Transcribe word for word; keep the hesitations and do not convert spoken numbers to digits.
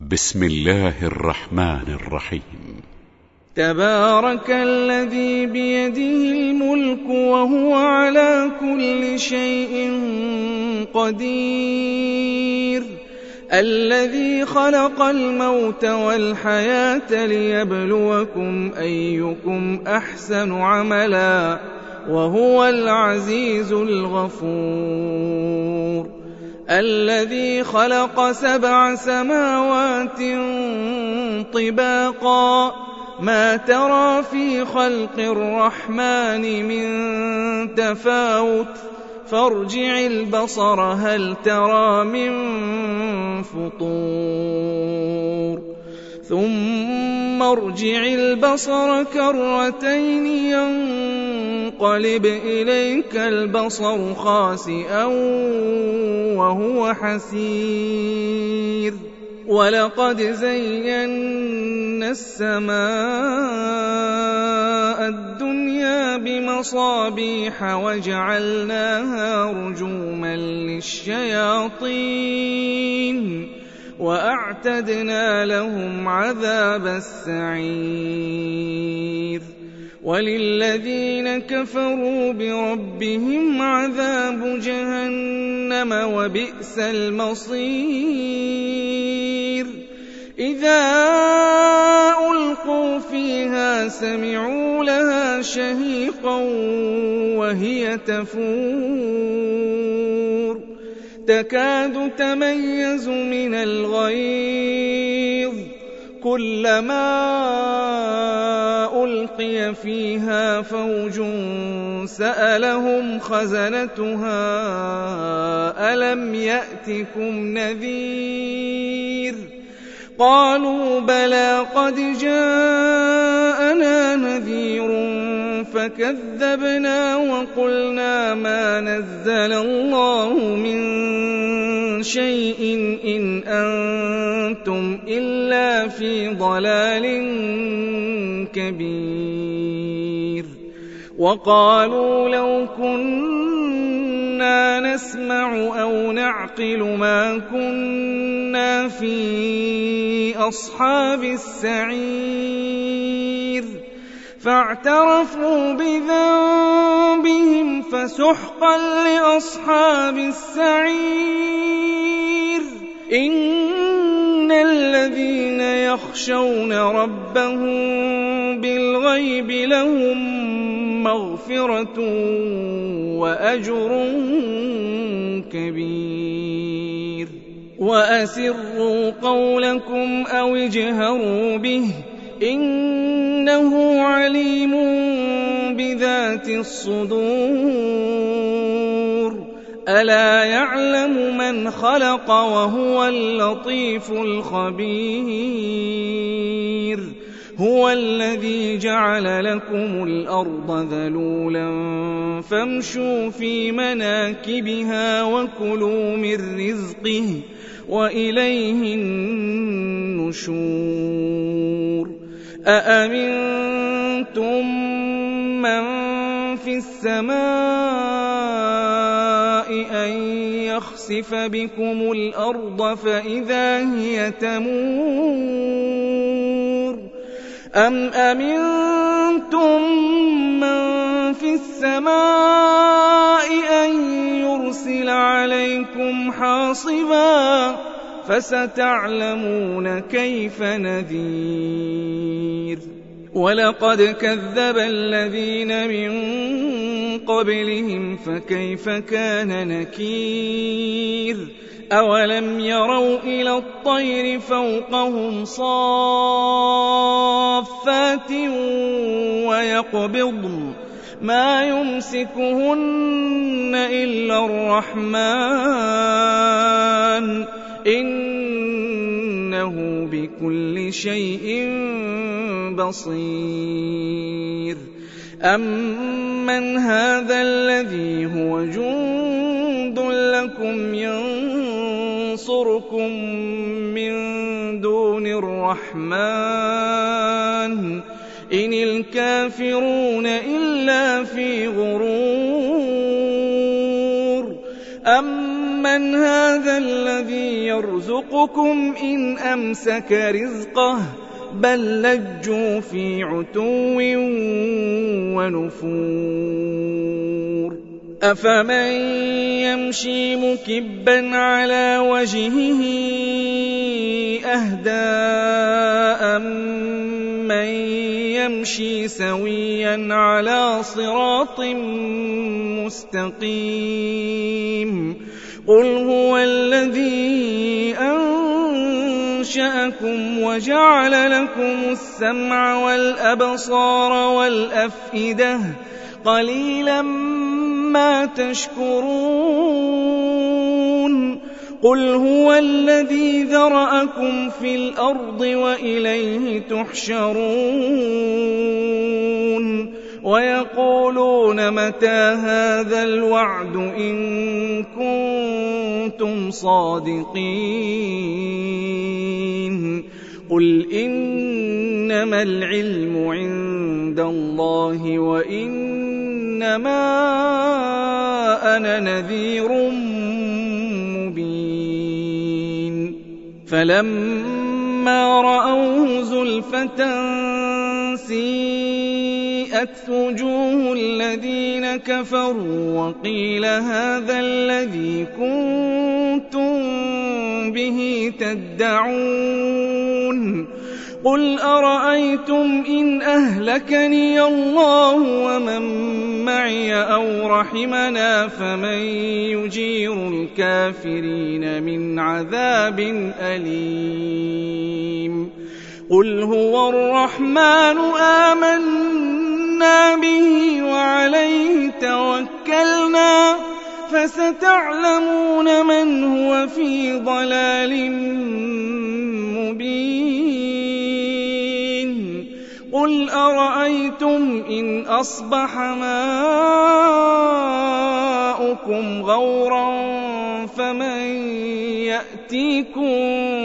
بسم الله الرحمن الرحيم. تبارك الذي بيده الملك وهو على كل شيء قدير، الذي خلق الموت والحياة ليبلوكم أيكم أحسن عملا وهو العزيز الغفور، الذي خلق سبع سماوات طباقا ما ترى في خلق الرحمن من تفاوت فارجع البصر هل ترى من فطور ثم ارجع البصر كرتين ينقلب إليك البصر خاسئا وهو حسير، ولقد زينا السماء الدنيا بمصابيح وجعلناها رجوما للشياطين وأعتدنا لهم عذاب السعير، وللذين كفروا بربهم عذاب جهنم وبئس المصير. إذا ألقوا فيها سمعوا لها شهيقا وهي تفور تكاد تميز من الغيظ، كلما ألقي فيها فوج سألهم خزنتها ألم يأتكم نذير، قالوا بلى قد جاءنا نذير فكذبنا وقلنا ما نزل الله من شيء إن أنتم إلا في ضلال كبير، وقالوا لو كنا نسمع أو نعقل ما كنا في أصحاب السعير، فاعترفوا بذنبهم فسحقا لأصحاب السعير. إن الذين يخشون ربهم بالغيب لهم مغفرة وأجر كبير، وأسروا قولكم أو اجهروا به إنه عليم بذات الصدور، ألا يعلم من خلق وهو اللطيف الخبير، هو الذي جعل لكم الأرض ذلولا فامشوا في مناكبها وكلوا من رزقه وإليه النشور. أأمنتم من في السماء أن يخسف بكم الأرض فإذا هي تمور، أم أمنتم من في السماء أن يرسل عليكم حاصبا فستعلمون كيف نذير. ولقد كذب الذين من قبلهم فكيف كان نكير، أولم يروا إلى الطير فوقهم صافات ويقبضن ما يمسكهن إلا الرحمن إنه بكل شيء بصير. أمن هذا الذي هو جند لكم ينصركم من دون الرحمن إن الكافرون إلا في غرور، أم أَمَّنْ هَذَا الَّذِي يَرْزُقُكُمْ إِنْ أَمْسَكَ رِزْقَهُ بَل لَّجُّوا فِي عُتُوٍّ وَنُفُورٍ أَفَمَن يَمْشِي مُكِبًّا عَلَى وَجْهِهِ أَهْدَىٰ أَمَّن يَمْشِي سَوِيًّا عَلَىٰ صِرَاطٍ مُّسْتَقِيمٍ قُلْ هُوَ الَّذِي أَنشَأَكُمْ وَجَعَلَ لَكُمُ السَّمْعَ وَالْأَبْصَارَ وَالْأَفْئِدَةَ قَلِيلًا مَا تَشْكُرُونَ قُلْ هُوَ الَّذِي ذَرَأَكُمْ فِي الْأَرْضِ وَإِلَيْهِ تُحْشَرُونَ وَيَقُولُونَ مَتَىٰ هَٰذَا الْوَعْدُ إِن كُنتُمْ صَادِقِينَ قُلْ إِنَّمَا الْعِلْمُ عِندَ اللَّهِ وَإِنَّمَا أَنَا نَذِيرٌ مُّبِينٌ فَلَمَّا رَأَوْهُ زُلْفَةً سِيئَتْ وُجُوهُ الَّذِينَ كَفَرُوا وَقِيلَ هَٰذَا الَّذِي كُنتُم بِهِ تَدَّعُونَ قُلْ أَرَأَيْتُمْ إِنْ أَهْلَكَنِيَ اللَّهُ وَمَن مَّعِيَ أَوْ رَحِمَنَا فَمَن يُجِيرُ الْكَافِرِينَ مِنْ عَذَابٍ أَلِيمٍ قُلْ هُوَ الرَّحْمَٰنُ آمَنَّا بِهِ وَعَلَيْهِ تَوَكَّلْنَا فَسَتَعْلَمُونَ مَنْ هُوَ فِي ضَلَالٍ مُّبِينٍ قُلْ أَرَأَيْتُمْ إِنْ أَصْبَحَ مَاؤُكُمْ غَوْرًا فَمَن يَأْتِيكُم